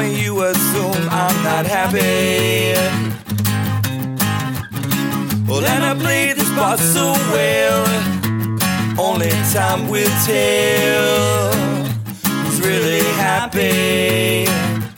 only you assume I'm not happy. Well, and I played this part so well, only time will tell who's really happy.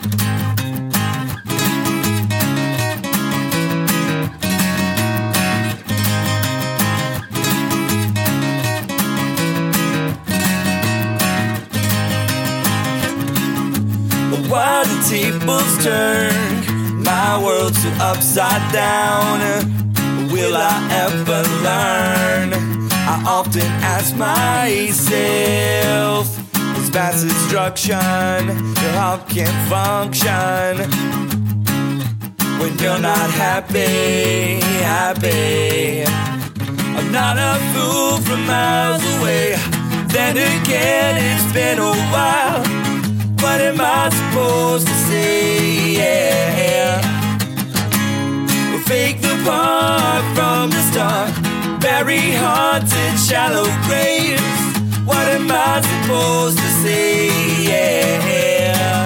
While the tables turn, my world's so upside down, will I ever learn? I often ask myself, this vast destruction, your heart can't function when you're not happy, happy. I'm not a fool from miles away. Then again, it's been a while. What am I supposed to say? Yeah. We'll fake the part from the start, bury hearts in shallow graves. What am I supposed to say? Yeah.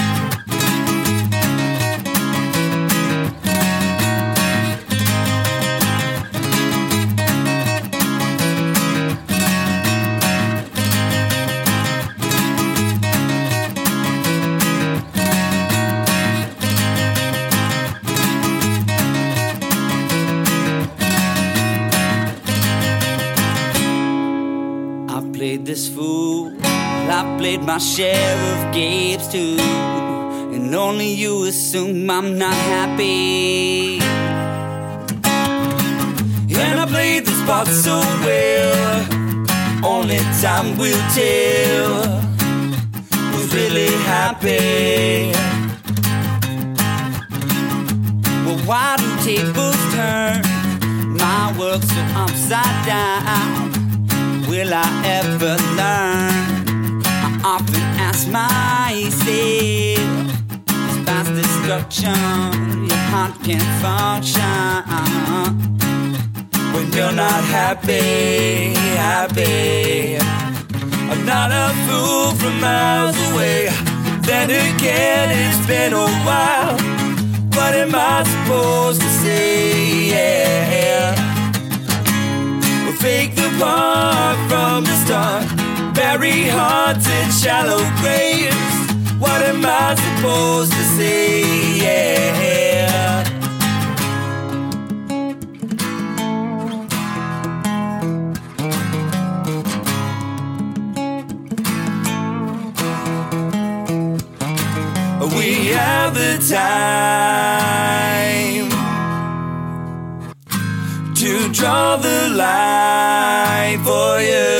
Played this fool, I played my share of games too, and only you assume I'm not happy. And I played this part so well, only time will tell who's really happy. Well, why do tables turn? My world's so upside down. Will I ever learn? I often ask myself, this past destruction, your heart can't function when you're not happy, happy. I'm not a fool from miles away. Then again, it's been a while. What am I supposed to say? Yeah. Fake the part from the start, bury hearts in shallow graves. What am I supposed to say? Yeah. We have the time to draw the line for you.